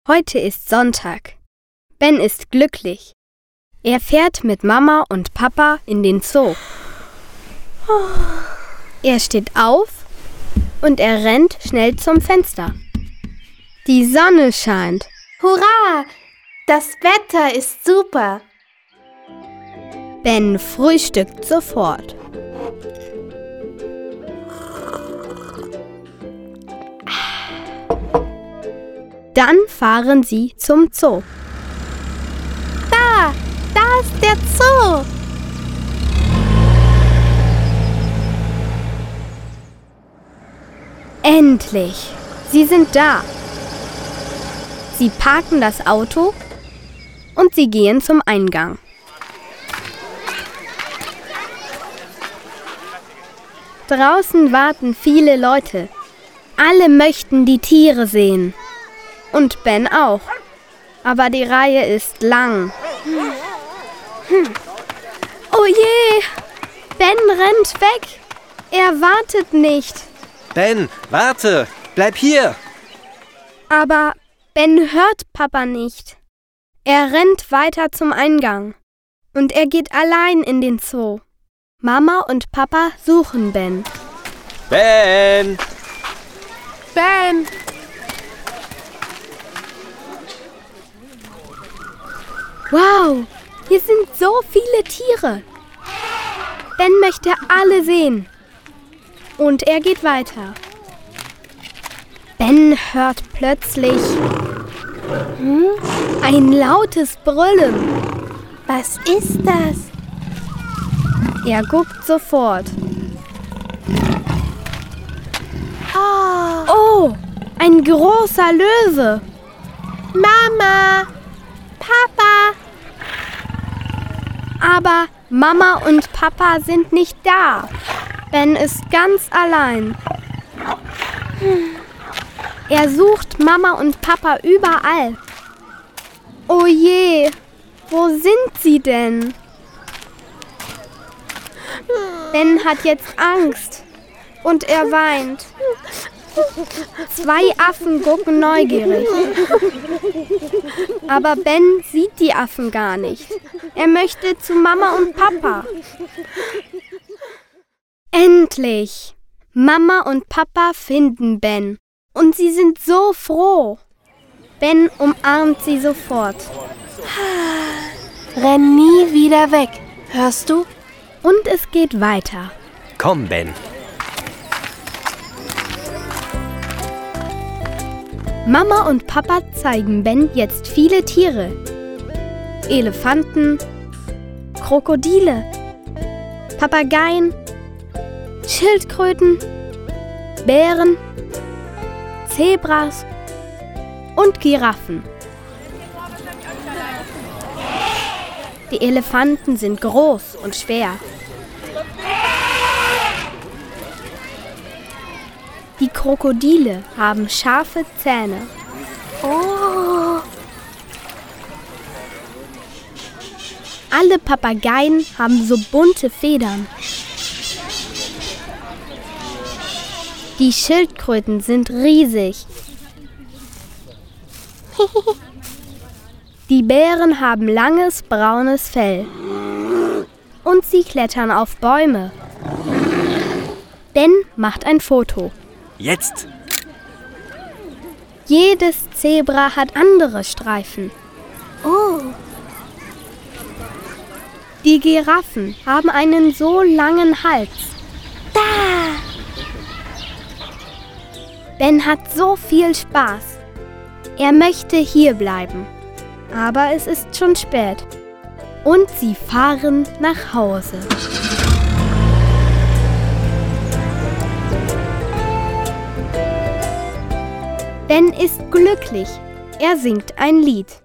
Heute ist Sonntag. Ben ist glücklich. Er fährt mit Mama und Papa in den Zoo. Er steht auf und er rennt schnell zum Fenster. Die Sonne scheint. Hurra! Das Wetter ist super. Ben frühstückt sofort. Dann fahren sie zum Zoo. Da ist der Zoo. Endlich! Sie sind da. Sie parken das Auto und sie gehen zum Eingang. Draußen warten viele Leute. Alle möchten die Tiere sehen. Und Ben auch. Aber die Reihe ist lang. Oh je! Ben rennt weg. Er wartet nicht. Ben, warte! Bleib hier! Aber Ben hört Papa nicht. Er rennt weiter zum Eingang. Und er geht allein in den Zoo. Mama und Papa suchen Ben. Ben! Ben! Wow, hier sind so viele Tiere. Ben möchte alle sehen. Und er geht weiter. Ben hört plötzlich ein lautes Brüllen. Was ist das? Er guckt sofort. Oh, ein großer Löwe. Mama! Papa! Aber Mama und Papa sind nicht da. Ben ist ganz allein. Er sucht Mama und Papa überall. Oh je, wo sind sie denn? Ben hat jetzt Angst und er weint. 2 Affen gucken neugierig. Aber Ben sieht die Affen gar nicht. Er möchte zu Mama und Papa. Endlich! Mama und Papa finden Ben. Und sie sind so froh. Ben umarmt sie sofort. Renn nie wieder weg, hörst du? Und es geht weiter. Komm, Ben. Mama und Papa zeigen Ben jetzt viele Tiere. Elefanten, Krokodile, Papageien, Schildkröten, Bären, Zebras und Giraffen. Die Elefanten sind groß und schwer. Die Krokodile haben scharfe Zähne. Oh! Alle Papageien haben so bunte Federn. Die Schildkröten sind riesig. Die Bären haben langes braunes Fell. Und sie klettern auf Bäume. Ben macht ein Foto. Jetzt! Jedes Zebra hat andere Streifen. Oh! Die Giraffen haben einen so langen Hals. Da! Ben hat so viel Spaß. Er möchte hier bleiben. Aber es ist schon spät. Und sie fahren nach Hause. Ben ist glücklich. Er singt ein Lied.